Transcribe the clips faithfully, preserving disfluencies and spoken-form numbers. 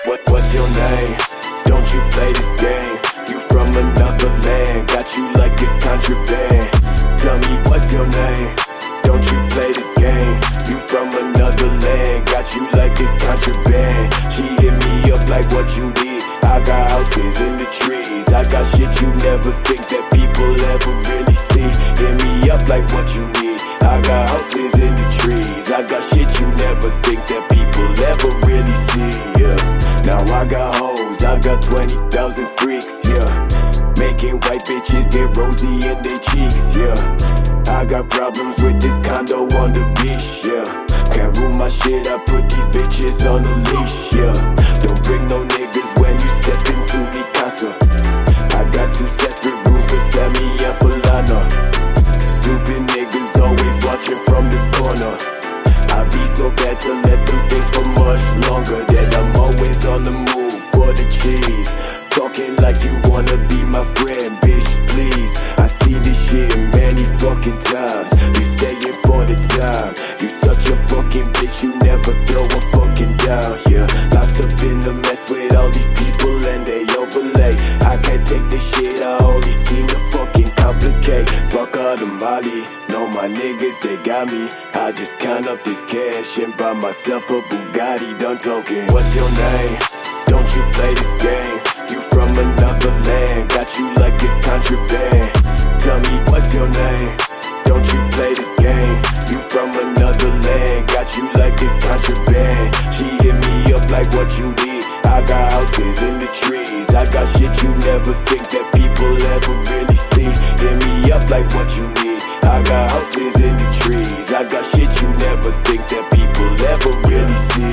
What, what's your name? Don't you play this game? You from another land, got you like it's contraband. Tell me what's your name? Don't you play this game? You from another land, got you like it's contraband. She hit me up like what you need. I got houses in the trees, I got shit you never think that people ever really see. Hit me up like what you need. I got houses in the trees, I got shit you never think that people ever really see, yeah. Now I got hoes, I got twenty thousand freaks, yeah. Making white bitches get rosy in their cheeks, yeah. I got problems with this condo on the beach, yeah. Can't rule my shit, I put these bitches on a leash, yeah. Don't bring no niggas when you step into mi casa. I got two separate rooms for Sammy and Falana. Stupid niggas always watching from the corner. I be so bad to let them think for much longer. That I'm always on the move for the cheese. Talking like you wanna be my friend, bitch, please. I seen this shit many fucking times. You staying for the time. You such a fucking bitch, you never throw a fucking down, yeah. Lost up in the mess with all these people and they overlay. I can't take this shit, I only seem to fucking complicate. Fuck all the Molly, know my niggas, they got me. I just count up this cash and buy myself a Bugatti, done talking. What's your name? Don't you play this game? You from another land, got you like it's contraband. Tell me what's your name? Don't you play this game? You from another land, got you like it's contraband. She hit me up like what you need. I got houses in the trees, I got shit you never think that people ever really see. Hit me up like what you need. I got houses in the trees, I got shit you never think that people ever really see,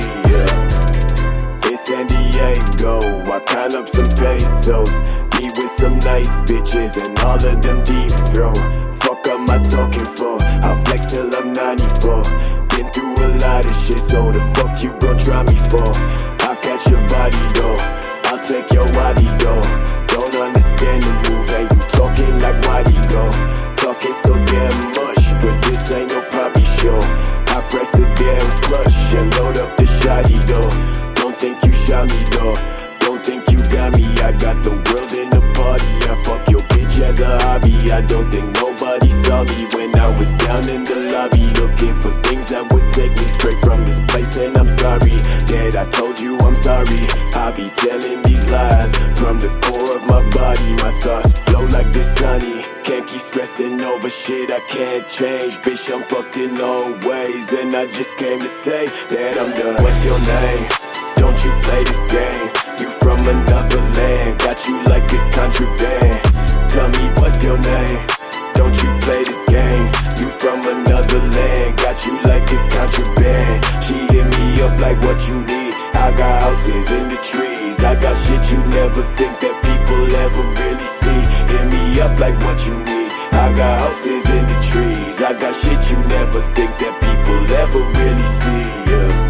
yeah. In San Diego, I count up some pesos. Me with some nice bitches and all of them deep throw. Fuck up my talking for, I flex till I'm ninety-four. Been through a lot of shit, so the fuck you gon' try me for? I'll catch your body though, I'll take your body though. Don't understand the move and you talking like why'd he go? Talking so damn much, but this ain't no poppy show. I press a damn clutch and load up the shotty though. Don't think you shot me though, don't think you got me. I got the world in the party, I fuck your bitch as a hobby. I don't think nobody saw me when I was down in the lobby, looking for things that would take me straight from this place. And I'm sorry that I told you I'm sorry. I be telling these lies from the core of my body. My thoughts flow like the sunny. Can't keep stressing over shit I can't change. Bitch, I'm fucked in all ways, and I just came to say that I'm done. What's your name? Don't you play this game? You from another land, got you like it's contraband. Tell me what's your name? Don't you play this game? You from another land, got you like it's contraband. She hit me up like what you need. I got houses in the trees, I got shit you never think that people ever really see. Hit me up like what you need. I got houses in the trees, I got shit you never think that people ever really see, yeah.